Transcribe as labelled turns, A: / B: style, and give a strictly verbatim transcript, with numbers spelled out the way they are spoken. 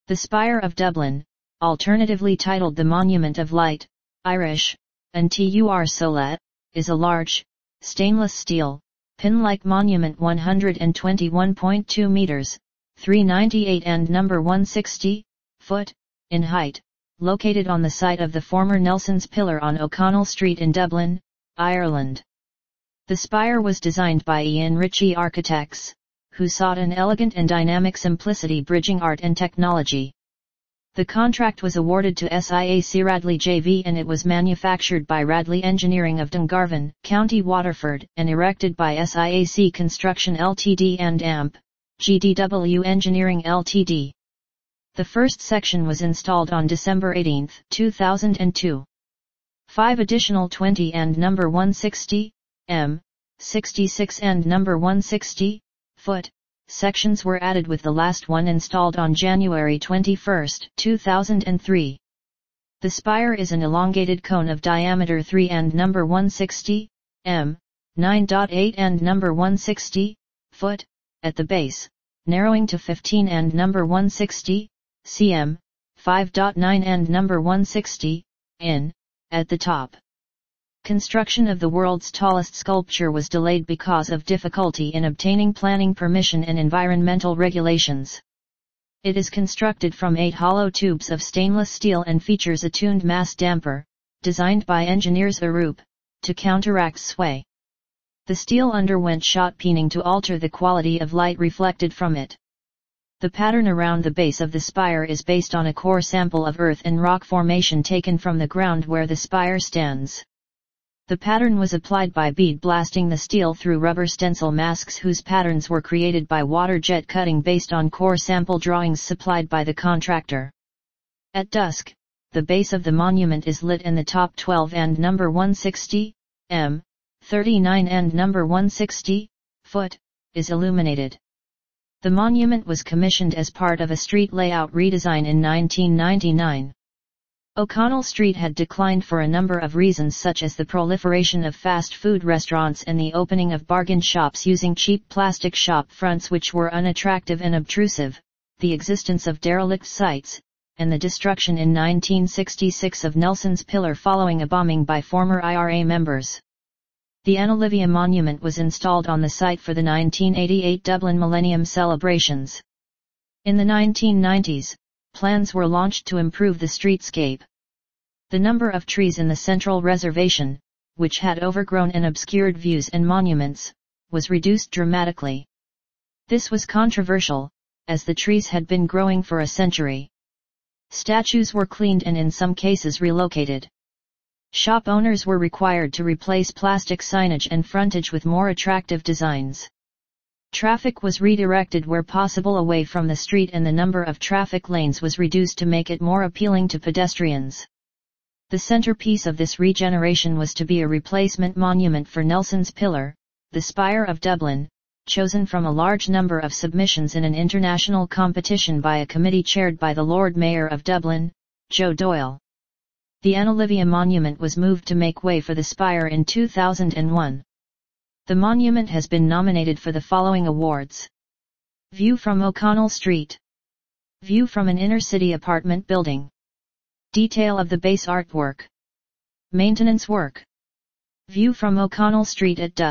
A: The Spire of Dublin, alternatively titled the Monument of Light, Irish, An Túr Sola, is a large, stainless steel, pin-like monument one hundred twenty-one point two meters, three ninety-eight and number one hundred sixty, foot, in height, located on the site of the former Nelson's Pillar on O'Connell Street in Dublin, Ireland. The spire was designed by Ian Ritchie Architects, who sought an elegant and dynamic simplicity bridging art and technology. The contract was awarded to S I A C Radley J V and it was manufactured by Radley Engineering of Dungarvan, County Waterford, and erected by S I A C Construction Limited and A M P, G D W Engineering Limited. The first section was installed on December eighteenth, two thousand two. Five additional twenty and number one hundred sixty, meters, sixty-six and number one hundred sixty, foot, sections were added with the last one installed on January twenty-first, two thousand three. The spire is an elongated cone of diameter three and number one hundred sixty, meters, nine point eight and number one hundred sixty, foot, at the base, narrowing to fifteen and number one hundred sixty, centimeters, five point nine and number one hundred sixty, in, at the top. Construction of the world's tallest sculpture was delayed because of difficulty in obtaining planning permission and environmental regulations. It is constructed from eight hollow tubes of stainless steel and features a tuned mass damper, designed by engineers Arup, to counteract sway. The steel underwent shot peening to alter the quality of light reflected from it. The pattern around the base of the spire is based on a core sample of earth and rock formation taken from the ground where the spire stands. The pattern was applied by bead blasting the steel through rubber stencil masks whose patterns were created by water jet cutting based on core sample drawings supplied by the contractor. At dusk, the base of the monument is lit and the top twelve and number one hundred sixty, meters, thirty-nine and number one hundred sixty, foot, is illuminated. The monument was commissioned as part of a street layout redesign in nineteen ninety-nine. O'Connell Street had declined for a number of reasons such as the proliferation of fast food restaurants and the opening of bargain shops using cheap plastic shop fronts which were unattractive and obtrusive, the existence of derelict sites, and the destruction in nineteen sixty-six of Nelson's Pillar following a bombing by former I R A members. The Anna Livia Monument was installed on the site for the nineteen eighty-eight Dublin Millennium celebrations. In the nineteen nineties, plans were launched to improve the streetscape. The number of trees in the central reservation, which had overgrown and obscured views and monuments, was reduced dramatically. This was controversial, as the trees had been growing for a century. Statues were cleaned and in some cases relocated. Shop owners were required to replace plastic signage and frontage with more attractive designs. Traffic was redirected where possible away from the street and the number of traffic lanes was reduced to make it more appealing to pedestrians. The centerpiece of this regeneration was to be a replacement monument for Nelson's Pillar, the Spire of Dublin, chosen from a large number of submissions in an international competition by a committee chaired by the Lord Mayor of Dublin, Joe Doyle. The Anna Livia Monument was moved to make way for the spire in two thousand one. The monument has been nominated for the following awards. View from O'Connell Street. View from an inner-city apartment building. Detail of the base artwork. Maintenance work. View from O'Connell Street at dusk.